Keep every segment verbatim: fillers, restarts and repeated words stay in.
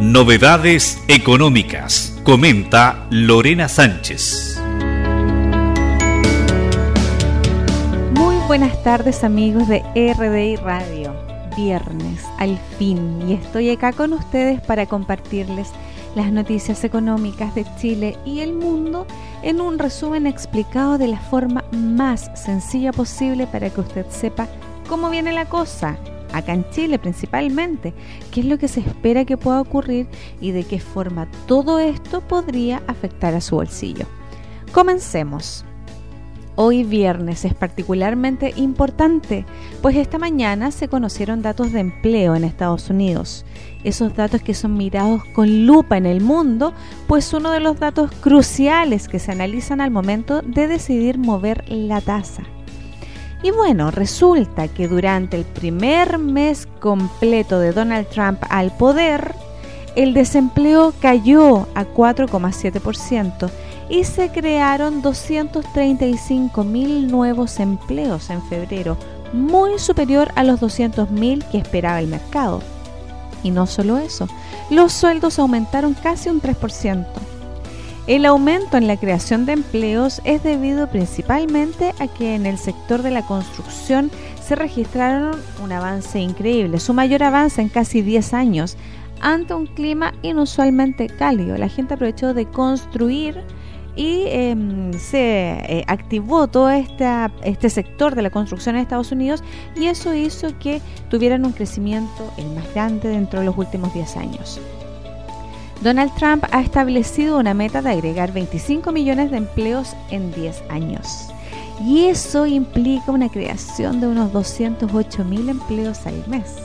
Novedades económicas, comenta Lorena Sánchez. Muy buenas tardes, amigos de R D I Radio. Viernes, al fin, y estoy acá con ustedes para compartirles las noticias económicas de Chile y el mundo en un resumen explicado de la forma más sencilla posible para que usted sepa cómo viene la cosa, acá en Chile principalmente, qué es lo que se espera que pueda ocurrir y de qué forma todo esto podría afectar a su bolsillo. Comencemos. Hoy viernes es particularmente importante, pues esta mañana se conocieron datos de empleo en Estados Unidos. Esos datos que son mirados con lupa en el mundo, pues uno de los datos cruciales que se analizan al momento de decidir mover la tasa. Y bueno, resulta que durante el primer mes completo de Donald Trump al poder, el desempleo cayó a cuatro coma siete por ciento y se crearon doscientos treinta y cinco mil nuevos empleos en febrero, muy superior a los doscientos mil que esperaba el mercado. Y no solo eso, los sueldos aumentaron casi un tres por ciento. El aumento en la creación de empleos es debido principalmente a que en el sector de la construcción se registraron un avance increíble, su mayor avance en casi diez años, ante un clima inusualmente cálido. La gente aprovechó de construir y eh, se eh, activó todo esta, este sector de la construcción en Estados Unidos, y eso hizo que tuvieran un crecimiento el más grande dentro de los últimos diez años. Donald Trump ha establecido una meta de agregar veinticinco millones de empleos en diez años, y eso implica una creación de unos doscientos ocho mil empleos al mes,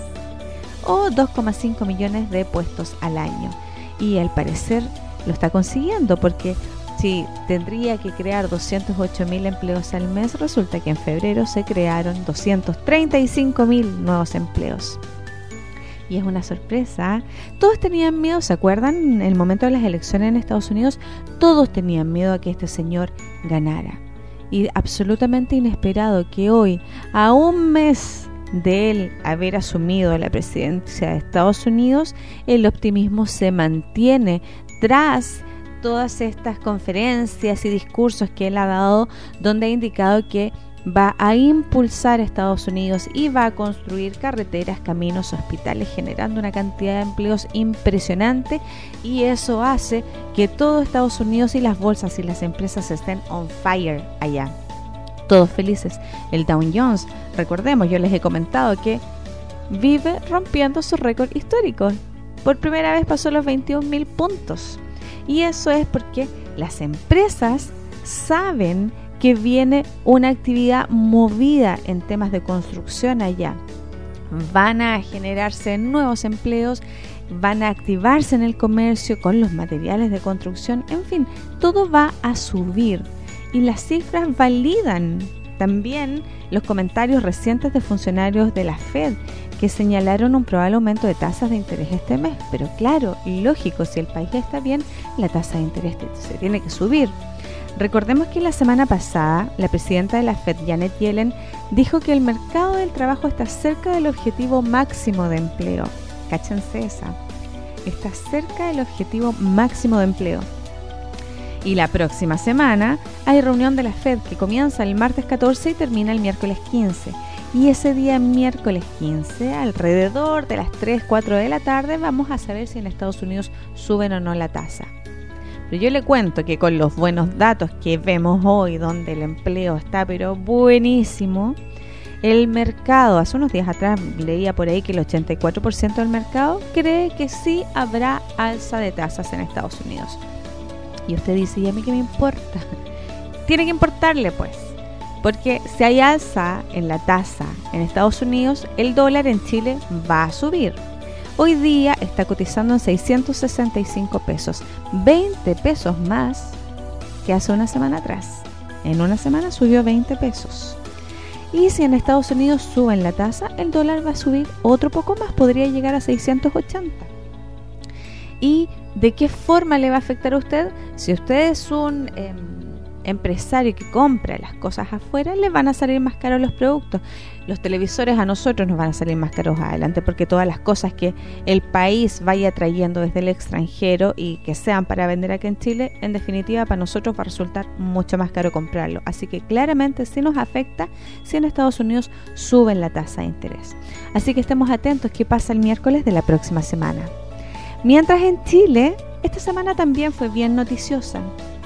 o dos coma cinco millones de puestos al año, y al parecer lo está consiguiendo, porque si tendría que crear doscientos ocho mil empleos al mes, resulta que en febrero se crearon doscientos treinta y cinco mil nuevos empleos. Y es una sorpresa. Todos tenían miedo, ¿se acuerdan? En el momento de las elecciones en Estados Unidos, todos tenían miedo a que este señor ganara. Y absolutamente inesperado que hoy, a un mes de él haber asumido la presidencia de Estados Unidos, el optimismo se mantiene tras todas estas conferencias y discursos que él ha dado, donde ha indicado que va a impulsar a Estados Unidos y va a construir carreteras, caminos, hospitales, generando una cantidad de empleos impresionante, y eso hace que todo Estados Unidos y las bolsas y las empresas estén on fire allá. Todos felices. El Dow Jones, recordemos, yo les he comentado que vive rompiendo su récord histórico. Por primera vez pasó los veintiún mil puntos. Y eso es porque las empresas saben que viene una actividad movida en temas de construcción allá. Van a generarse nuevos empleos, van a activarse en el comercio con los materiales de construcción, en fin, todo va a subir. Y las cifras validan también los comentarios recientes de funcionarios de la Fed, que señalaron un probable aumento de tasas de interés este mes. Pero claro, lógico, si el país está bien, la tasa de interés se tiene que subir. Recordemos que la semana pasada, la presidenta de la Fed, Janet Yellen, dijo que el mercado del trabajo está cerca del objetivo máximo de empleo. Cáchense esa. Está cerca del objetivo máximo de empleo. Y la próxima semana hay reunión de la Fed que comienza el martes catorce y termina el miércoles quince. Y ese día, miércoles quince, alrededor de las tres, cuatro de la tarde, vamos a saber si en Estados Unidos suben o no la tasa. Pero yo le cuento que con los buenos datos que vemos hoy, donde el empleo está pero buenísimo, el mercado, hace unos días atrás leía por ahí que el ochenta y cuatro por ciento del mercado cree que sí habrá alza de tasas en Estados Unidos. Y usted dice, ¿y a mí qué me importa? Tiene que importarle, pues. Porque si hay alza en la tasa en Estados Unidos, el dólar en Chile va a subir. Hoy día está cotizando en seiscientos sesenta y cinco pesos, veinte pesos más que hace una semana atrás. En una semana subió veinte pesos. Y si en Estados Unidos suben la tasa, el dólar va a subir otro poco más, podría llegar a seiscientos ochenta. ¿Y de qué forma le va a afectar a usted? Si usted es un... Eh, empresario que compra las cosas afuera, les van a salir más caros los productos. Los televisores a nosotros nos van a salir más caros adelante, porque todas las cosas que el país vaya trayendo desde el extranjero y que sean para vender aquí en Chile, en definitiva para nosotros va a resultar mucho más caro comprarlo. Así que claramente sí nos afecta si en Estados Unidos suben la tasa de interés. Así que estemos atentos qué pasa el miércoles de la próxima semana. Mientras en Chile, esta semana también fue bien noticiosa.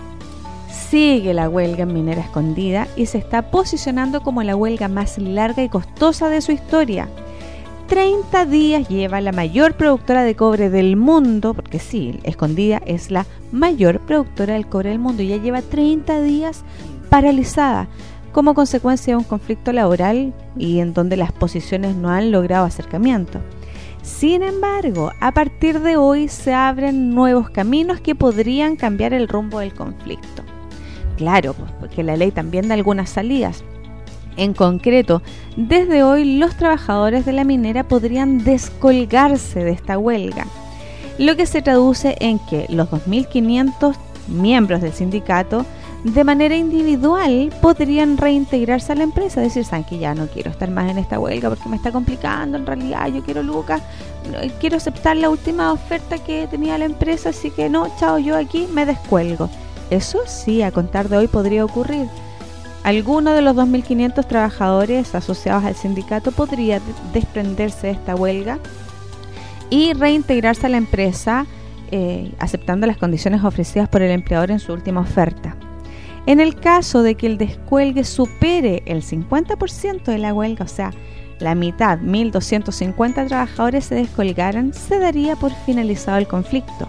Sigue la huelga en Minera Escondida y se está posicionando como la huelga más larga y costosa de su historia. treinta días lleva la mayor productora de cobre del mundo, porque sí, Escondida es la mayor productora del cobre del mundo y ya lleva treinta días paralizada como consecuencia de un conflicto laboral y en donde las posiciones no han logrado acercamiento. Sin embargo, a partir de hoy se abren nuevos caminos que podrían cambiar el rumbo del conflicto. Claro, porque la ley también da algunas salidas. En concreto, desde hoy los trabajadores de la minera podrían descolgarse de esta huelga, lo que se traduce en que los dos mil quinientos miembros del sindicato de manera individual podrían reintegrarse a la empresa, decir, saben que ya no quiero estar más en esta huelga porque me está complicando, en realidad yo quiero lucas, quiero aceptar la última oferta que tenía la empresa, así que no, chao, yo aquí me descuelgo. Eso sí, a contar de hoy podría ocurrir. Alguno de los dos mil quinientos trabajadores asociados al sindicato podría desprenderse de esta huelga y reintegrarse a la empresa eh, aceptando las condiciones ofrecidas por el empleador en su última oferta. En el caso de que el descuelgue supere el cincuenta por ciento de la huelga, o sea, la mitad, mil doscientos cincuenta trabajadores se descolgaran, se daría por finalizado el conflicto.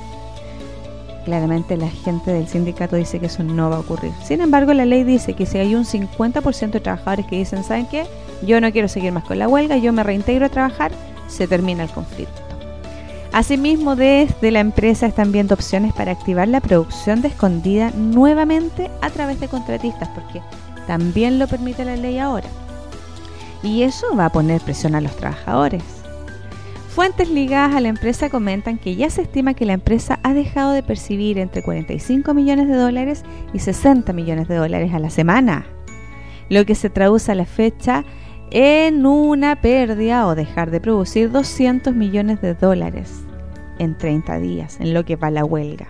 Claramente la gente del sindicato dice que eso no va a ocurrir. Sin embargo, la ley dice que si hay un cincuenta por ciento de trabajadores que dicen, ¿saben qué? Yo no quiero seguir más con la huelga, yo me reintegro a trabajar, se termina el conflicto. Asimismo, desde la empresa están viendo opciones para activar la producción de Escondida nuevamente a través de contratistas, porque también lo permite la ley ahora. Y eso va a poner presión a los trabajadores. Fuentes ligadas a la empresa comentan que ya se estima que la empresa ha dejado de percibir entre cuarenta y cinco millones de dólares y sesenta millones de dólares a la semana, lo que se traduce a la fecha en una pérdida o dejar de producir doscientos millones de dólares en treinta días, en lo que va la huelga.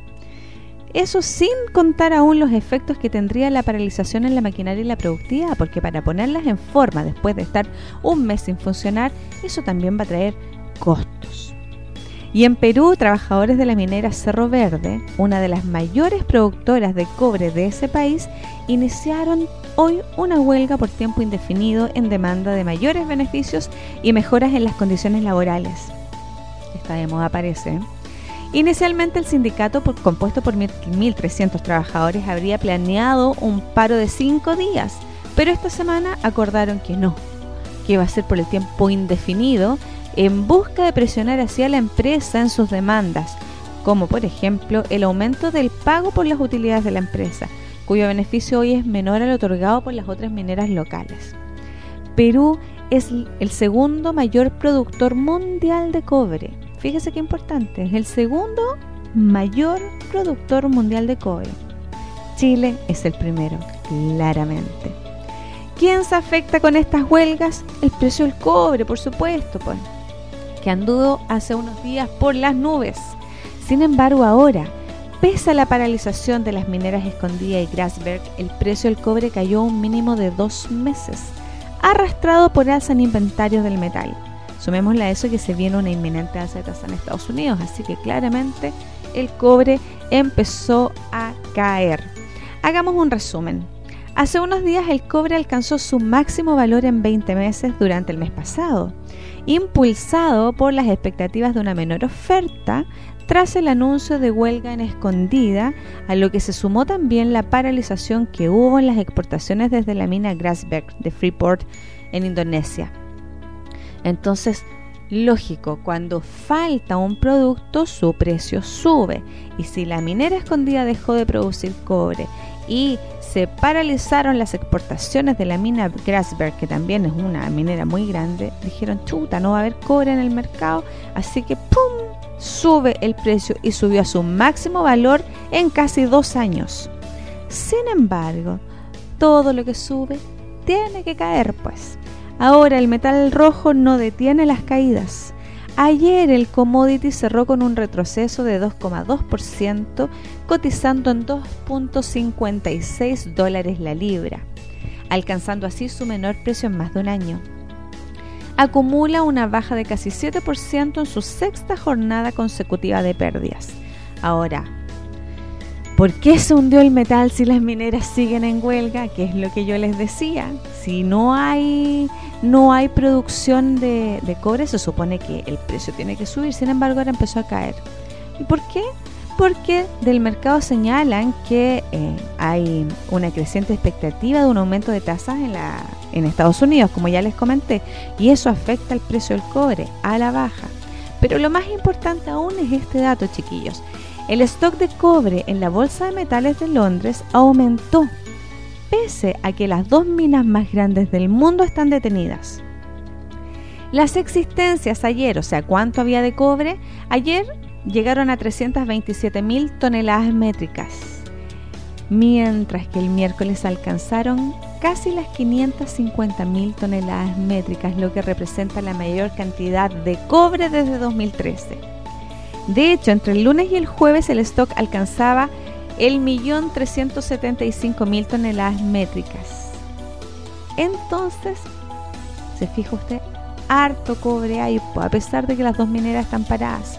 Eso sin contar aún los efectos que tendría la paralización en la maquinaria y la productividad, porque para ponerlas en forma después de estar un mes sin funcionar, eso también va a traer costos. Y en Perú, trabajadores de la minera Cerro Verde, una de las mayores productoras de cobre de ese país, iniciaron hoy una huelga por tiempo indefinido en demanda de mayores beneficios y mejoras en las condiciones laborales. Esta de moda parece. Inicialmente el sindicato, por, compuesto por mil trescientos trabajadores, habría planeado un paro de cinco días, pero esta semana acordaron que no, que iba a ser por el tiempo indefinido, en busca de presionar hacia la empresa en sus demandas, como por ejemplo el aumento del pago por las utilidades de la empresa, cuyo beneficio hoy es menor al otorgado por las otras mineras locales. Perú es el segundo mayor productor mundial de cobre. Fíjese qué importante, es el segundo mayor productor mundial de cobre. Chile es el primero, claramente. ¿Quién se afecta con estas huelgas? El precio del cobre, por supuesto, pues, que anduvo hace unos días por las nubes. Sin embargo, ahora, pese a la paralización de las mineras Escondida y Grasberg, el precio del cobre cayó a un mínimo de dos meses, arrastrado por alza en inventarios del metal. Sumémosle a eso que se viene una inminente alza de tasa en Estados Unidos, así que claramente el cobre empezó a caer. Hagamos un resumen. Hace unos días el cobre alcanzó su máximo valor en veinte meses durante el mes pasado, impulsado por las expectativas de una menor oferta tras el anuncio de huelga en Escondida, a lo que se sumó también la paralización que hubo en las exportaciones desde la mina Grasberg de Freeport en Indonesia. Entonces, lógico, cuando falta un producto, su precio sube. Y si la minera Escondida dejó de producir cobre y se paralizaron las exportaciones de la mina Grasberg, que también es una minera muy grande, dijeron, chuta, no va a haber cobre en el mercado, así que ¡pum!, sube el precio y subió a su máximo valor en casi dos años. Sin embargo, todo lo que sube tiene que caer, pues. Ahora el metal rojo no detiene las caídas. Ayer el commodity cerró con un retroceso de dos coma dos por ciento, cotizando en dos punto cincuenta y seis dólares la libra, alcanzando así su menor precio en más de un año. Acumula una baja de casi siete por ciento en su sexta jornada consecutiva de pérdidas. Ahora, ¿por qué se hundió el metal si las mineras siguen en huelga? Que es lo que yo les decía. Si no hay, no hay producción de, de cobre, se supone que el precio tiene que subir. Sin embargo, ahora empezó a caer. ¿Y por qué? Porque del mercado señalan que eh, hay una creciente expectativa de un aumento de tasas en, la, en Estados Unidos, como ya les comenté, y eso afecta el precio del cobre a la baja. Pero lo más importante aún es este dato, chiquillos. El stock de cobre en la Bolsa de Metales de Londres aumentó, pese a que las dos minas más grandes del mundo están detenidas. Las existencias ayer, o sea, ¿cuánto había de cobre? Ayer llegaron a trescientas veintisiete mil toneladas métricas, mientras que el miércoles alcanzaron casi las quinientas cincuenta mil toneladas métricas, lo que representa la mayor cantidad de cobre desde dos mil trece. De hecho, entre el lunes y el jueves el stock alcanzaba el millón trescientos setenta y cinco mil toneladas métricas. Entonces, ¿se fija usted? Harto cobre hay, a pesar de que las dos mineras están paradas.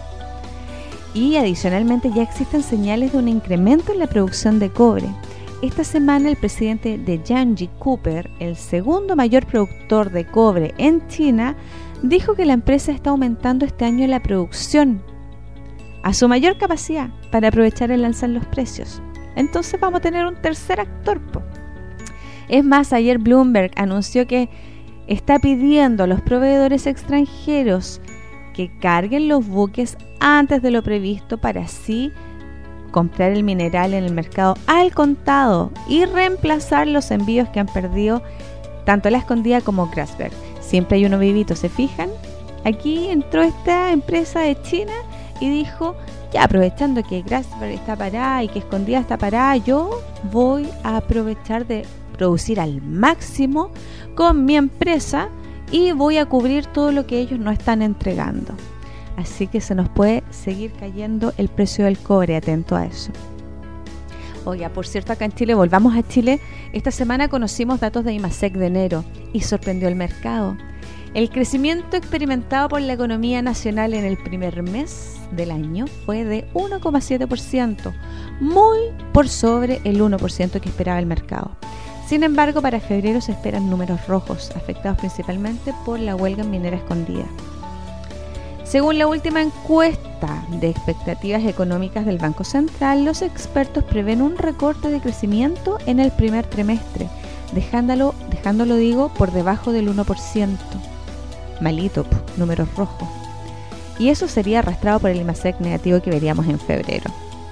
Y adicionalmente ya existen señales de un incremento en la producción de cobre. Esta semana el presidente de Jiangxi Copper, el segundo mayor productor de cobre en China, dijo que la empresa está aumentando este año la producción a su mayor capacidad para aprovechar el alza en los precios. Entonces vamos a tener un tercer actor, po. Es más, ayer Bloomberg anunció que está pidiendo a los proveedores extranjeros que carguen los buques antes de lo previsto para así comprar el mineral en el mercado al contado y reemplazar los envíos que han perdido tanto La Escondida como Grasberg. Siempre hay uno vivito, ¿se fijan? Aquí entró esta empresa de China y dijo, ya aprovechando que Grasberg está parada y que Escondida está parada, yo voy a aprovechar de producir al máximo con mi empresa y voy a cubrir todo lo que ellos no están entregando. Así que se nos puede seguir cayendo el precio del cobre, atento a eso. Oiga, por cierto, acá en Chile, volvamos a Chile, esta semana conocimos datos de IMASEC de enero y sorprendió el mercado. El crecimiento experimentado por la economía nacional en el primer mes del año fue de uno coma siete por ciento, muy por sobre el uno por ciento que esperaba el mercado. Sin embargo, para febrero se esperan números rojos, afectados principalmente por la huelga en Minera Escondida. Según la última encuesta de expectativas económicas del Banco Central, los expertos prevén un recorte de crecimiento en el primer trimestre, dejándolo, dejándolo digo, por debajo del uno por ciento. Malito, números rojos. Y eso sería arrastrado por el IMASEC negativo que veríamos en febrero.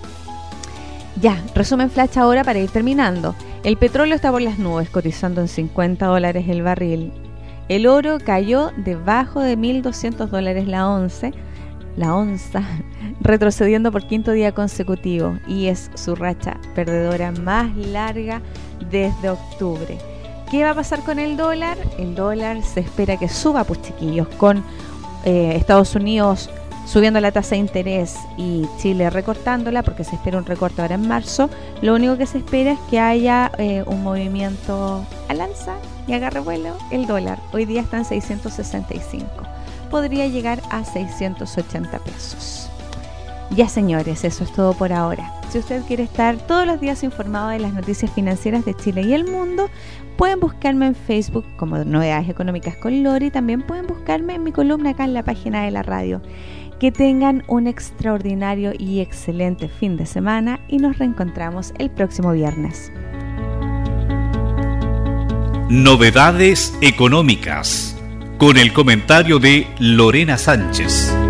Ya, resumen flash ahora para ir terminando. El petróleo está por las nubes, cotizando en cincuenta dólares el barril. El oro cayó debajo de mil doscientos dólares la once, la onza, retrocediendo por quinto día consecutivo, y es su racha perdedora más larga desde octubre. ¿Qué va a pasar con el dólar? El dólar se espera que suba, pues chiquillos, con eh, Estados Unidos subiendo la tasa de interés y Chile recortándola, porque se espera un recorte ahora en marzo. Lo único que se espera es que haya eh, un movimiento al alza y agarre vuelo el dólar. Hoy día está en seiscientos sesenta y cinco. Podría llegar a seiscientos ochenta pesos. Ya, señores, eso es todo por ahora. Si usted quiere estar todos los días informado de las noticias financieras de Chile y el mundo, pueden buscarme en Facebook como Novedades Económicas con Lori. También pueden buscarme en mi columna acá en la página de la radio. Que tengan un extraordinario y excelente fin de semana y nos reencontramos el próximo viernes. Novedades Económicas, con el comentario de Lorena Sánchez.